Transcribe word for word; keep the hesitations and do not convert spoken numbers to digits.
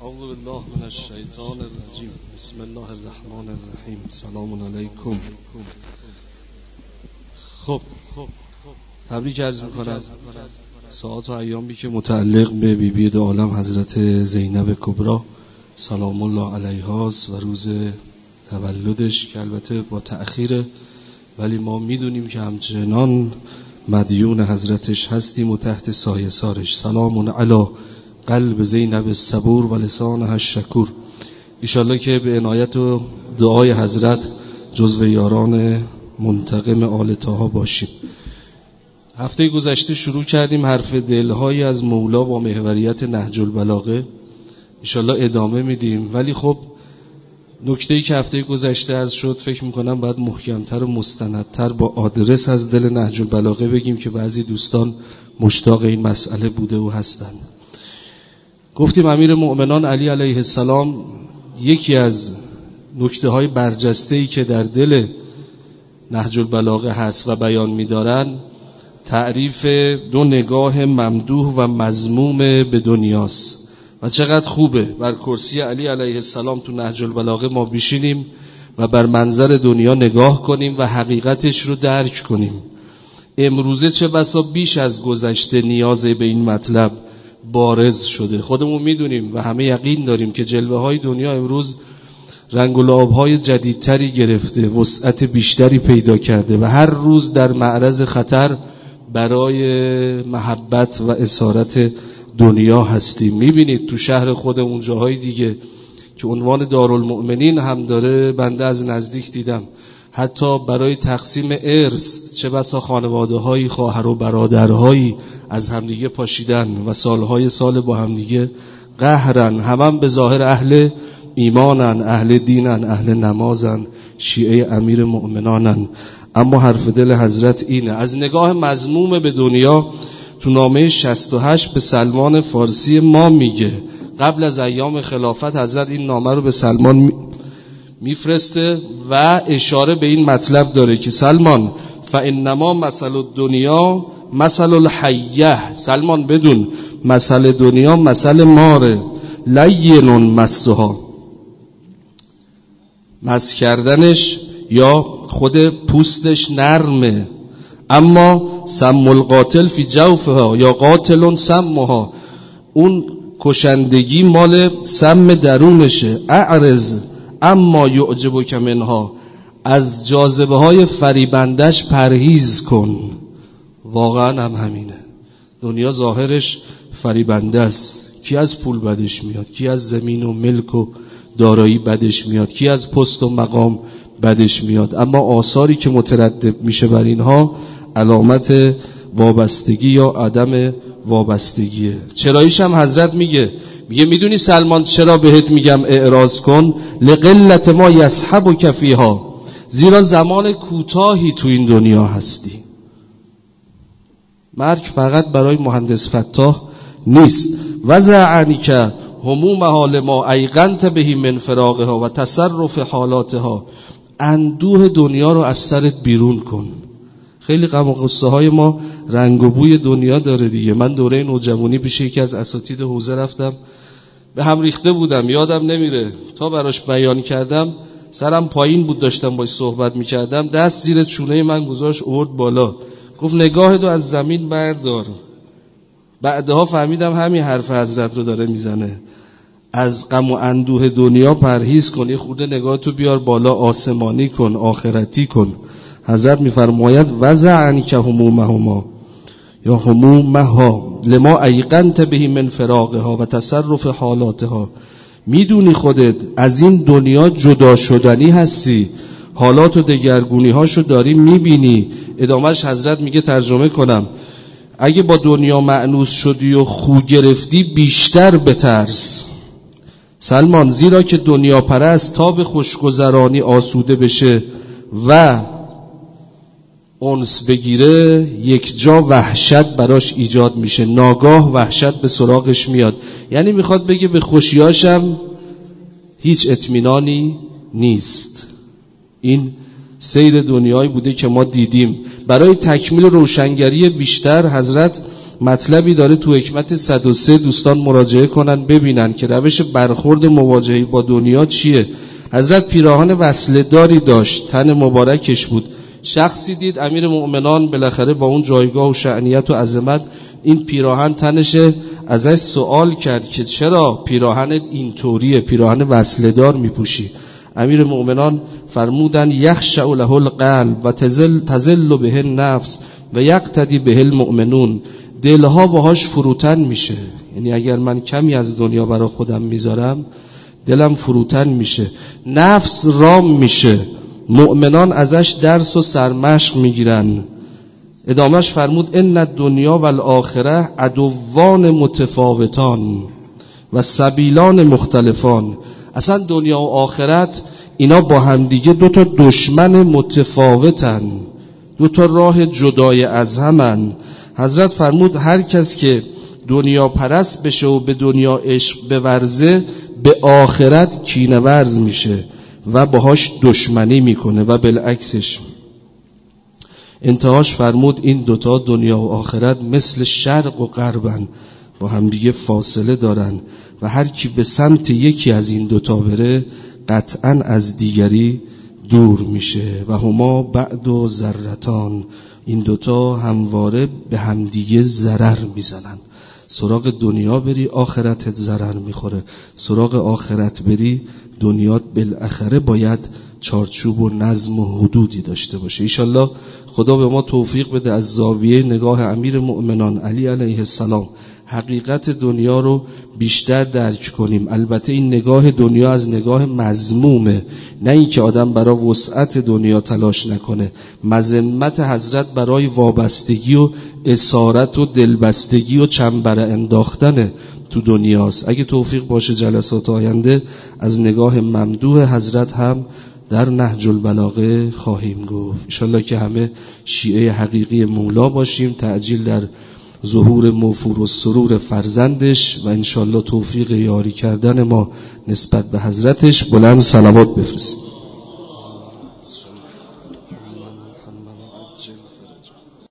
اعوذ بالله من الشیطان الرجیم. بسم الله الرحمن الرحیم. سلام علیکم. خب تبریک عرض میکنم ساعات و ایامی که متعلق به بی بی دو عالم حضرت زینب کبری سلام الله علیها و روز تولدش که البته با تأخیره، ولی ما میدونیم که همچنان مدیون حضرتش هستیم و تحت سایه سارش. سلام علی قلب زینب الصبور و لسانها الشکور. ایشالله که به عنایت و دعای حضرت جزو یاران منتقم آل طاها باشیم. هفته گذشته شروع کردیم حرف دلهایی از مولا با محوریت نهج البلاغه. ایشالله ادامه میدیم، ولی خب نکته‌ای که هفته گذشته عرض شد فکر میکنم باید محکمتر و مستندتر با آدرس از دل نهج البلاغه بگیم که بعضی دوستان مشتاق این مسئله بوده و هستند. گفتیم امیر مؤمنان علی علیه السلام یکی از نکته‌های برجسته‌ای که در دل نهج البلاغه هست و بیان می‌دارن تعریف دو نگاه ممدوح و مذموم به دنیاست و چقدر خوبه بر کرسی علی علیه السلام تو نهج البلاغه ما بشینیم و بر منظر دنیا نگاه کنیم و حقیقتش رو درک کنیم. امروزه چه بسا بیش از گذشته نیاز به این مطلب بارز شده. خودمون میدونیم و همه یقین داریم که جلوه های دنیا امروز رنگ و لعاب‌های جدیدتری گرفته، وسعت بیشتری پیدا کرده و هر روز در معرض خطر برای محبت و اسارت دنیا هستیم. میبینید تو شهر خودمون جاهای دیگه که عنوان دارالمؤمنین هم داره، بنده از نزدیک دیدم حتی برای تقسیم ارث چه بسا خانواده‌های خواهر و برادرهایی از همدیگه پاشیدن و سالهای سال با همدیگه قهرن. همم به ظاهر اهل ایمانن، اهل دینن، اهل نمازن، شیعه امیر مؤمنانن، اما حرف دل حضرت اینه. از نگاه مذموم به دنیا تو نامه شصت و هشت به سلمان فارسی ما میگه. قبل از ایام خلافت حضرت این نامه رو به سلمان می... میفرسته و اشاره به این مطلب داره که سلمان فانما مثل الدنیا مثل الحیه. سلمان بدون مثل دنیا مثل ماره، لین مسها، مس کردنش یا خود پوستش نرمه، اما سم القاتل فی جوفها یا قاتل سمها، اون کشندگی مال سم درونشه. اعرض اما یعجبک منها، از جاذبه های فریبندش پرهیز کن. واقعا هم همینه. دنیا ظاهرش فریبنده است. کی از پول بدش میاد، کی از زمین و ملک و دارایی بدش میاد، کی از پست و مقام بدش میاد، اما آثاری که مترتب میشه بر اینها علامت وابستگی یا عدم وابستگیه. چراییش هم حضرت میگه میگه میدونی سلمان چرا بهت میگم اعراض کن؟ لقلت ما یصحبک فیها، زیرا زمان کوتاهی تو این دنیا هستی. مرگ فقط برای مهندس فتاح نیست. وضع عنک همومها لما ایقنت به من فراقها و تصرف حالاتها، اندوه دنیا رو از سرت بیرون کن. خیلی غم و غصه های ما رنگ و بوی دنیا داره دیگه. من دوره نوجوانی پیش یکی از اساتید حوزه رفتم، به هم ریخته بودم، یادم نمیره تا براش بیان کردم سرم پایین بود، داشتم باش صحبت میکردم، دست زیر چونه من گذاشت آورد بالا، گفت نگاهتو از زمین بردار. بعدها فهمیدم همین حرف حضرت رو داره میزنه. از غم و اندوه دنیا پرهیز کن، یه خورده نگاهتو بیار بالا، آسمانی کن، آخرتی کن. حضرت میفرماید وضع عنک همومهما یا همومها لما ایقنت به من فراقها و تصرف حالاتها. میدونی خودت از این دنیا جدا شدنی هستی، حالات و دگرگونی هاشو داری میبینی. ادامهش حضرت میگه ترجمه کنم، اگه با دنیا مأنوس شدی و خو گرفتی بیشتر بترس سلمان، زیرا که دنیا پرست تا به خوشگذرانی آسوده بشه و انس بگیره یک جا وحشت براش ایجاد میشه، ناگاه وحشت به سراغش میاد. یعنی میخواد بگه به خوشیاشم هیچ اطمینانی نیست. این سیر دنیایی بوده که ما دیدیم. برای تکمیل روشنگری بیشتر حضرت مطلبی داره تو حکمت صد و سه، دوستان مراجعه کنن ببینن که روش برخورد مواجهه با دنیا چیه. حضرت پیراهن وصله داری داشت، تن مبارکش بود. شخصی دید امیر مؤمنان بالاخره با اون جایگاه و شأنیت و عظمت این پیراهن تنشه، ازش سوال کرد که چرا پیراهن اینطوریه، پیراهن وصله دار میپوشی؟ امیر مؤمنان فرمودن یخشع له القلب و تزل, تزل به النفس و یقتدی به المؤمنون، دلها باهاش فروتن میشه. یعنی اگر من کمی از دنیا برای خودم میذارم دلم فروتن میشه، نفس رام میشه، مؤمنان ازش درس و سرمشق میگیرن. ادامهش فرمود ان الدنیا و الاخره عدوان متفاوتان و سبیلان مختلفان. اصلا دنیا و آخرت اینا با همدیگه دو تا دشمن متفاوتن، دو تا راه جدای از همن. حضرت فرمود هر کس که دنیا پرست بشه و به دنیا عشق بورزه به آخرت کینه ورز میشه و باهاش دشمنی میکنه و بالعکسش. انتهاش فرمود این دوتا دنیا و آخرت مثل شرق و غربن، با هم دیگه فاصله دارن و هر کی به سمت یکی از این دوتا بره قطعاً از دیگری دور میشه. و هما بعد و ذرتان، این دوتا همواره به همدیگه ضرر میزنن. سراغ دنیا بری آخرتت ضرر میخوره، سراغ آخرت بری دنیات بالاخره باید چارچوب و نظم و حدودی داشته باشه. ایشالله خدا به ما توفیق بده از زاویه نگاه امیر مؤمنان علی علیه السلام حقیقت دنیا رو بیشتر درک کنیم. البته این نگاه دنیا از نگاه مذمومه، نه این که آدم برای وسعت دنیا تلاش نکنه. مذمت حضرت برای وابستگی و اسارت و دلبستگی و چنبره انداختن تو دنیاست. اگه توفیق باشه جلسات آینده از نگاه ممدوح حضرت هم در نهج البلاغه خواهیم گفت. انشالله که همه شیعه حقیقی مولا باشیم، تعجیل در ظهور موفور و سرور فرزندش و انشالله توفیق یاری کردن ما نسبت به حضرتش. بلند صلوات بفرستیم.